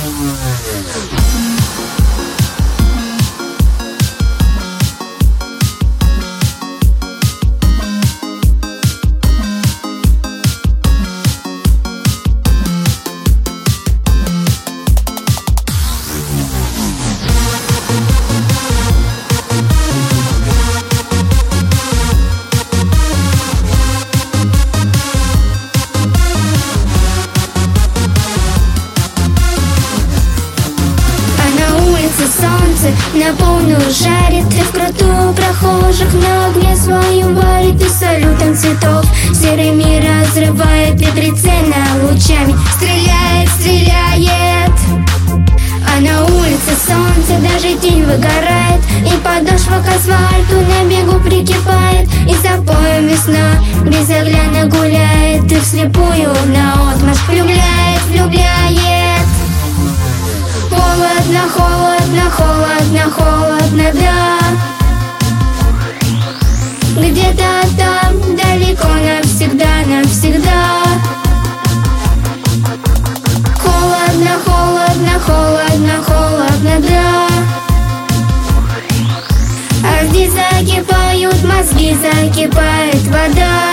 Солнце на полную жарит, и вкрутую прохожих на огне своем варит, и салютом цветов серый мир разрывает, и прицельно лучами стреляет, стреляет. А на улице солнце, даже день выгорает, и подошва к асфальту на бегу прикипает, и за поем весна безоглядно гуляет, и вслепую наотмашь влюбляет, влюбляет. Холодно, холодно, холодно, холодно, да. Где-то там, далеко, навсегда, навсегда. Холодно, холодно, холодно, холодно, да. А здесь закипают мозги, закипает вода.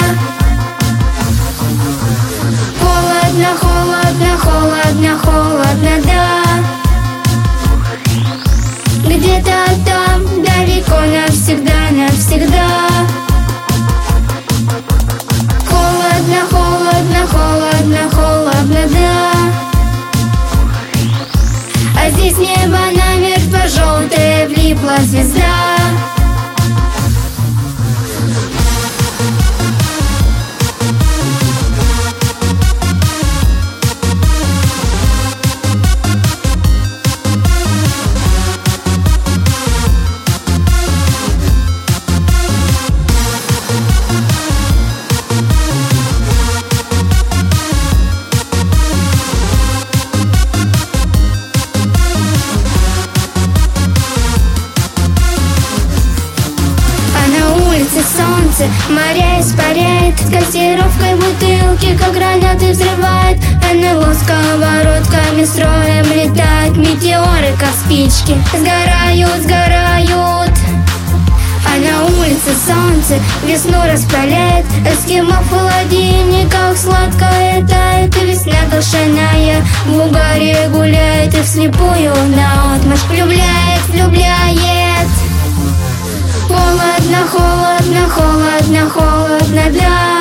Холодно, холодно, холодно, холодно, да. Где-то там, далеко, навсегда, навсегда. Холодно, холодно, холодно, холодно, да. А здесь небо намертво желтое, влипла звезда. Солнце моря испаряет, газировкой бутылки, как гранаты взрывает. НЛО сковородками строем летает, метеоры, как спички, сгорают, сгорают. А на улице солнце весну распаляет, эскимо в холодильниках сладкое тает, и весна толщиная в угаре гуляет, и вслепую наотмашь влюбляет, влюбляет. Холодно, холодно, холодно, холодно, да.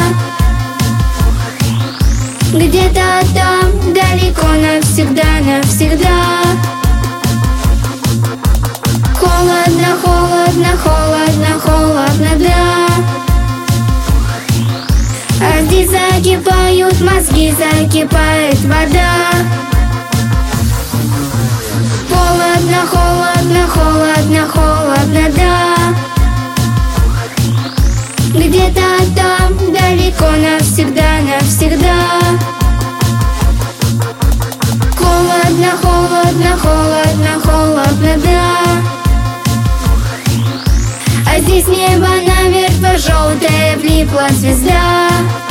Где-то там, далеко, навсегда, навсегда. Холодно, холодно, холодно, холодно, да. А здесь закипают мозги, закипает вода. Холодно, холодно, холодно, холодно, да. Где-то там, далеко, навсегда, навсегда. Холодно, холодно, холодно, холодно, да. А здесь небо намертво желтое, влипла звезда.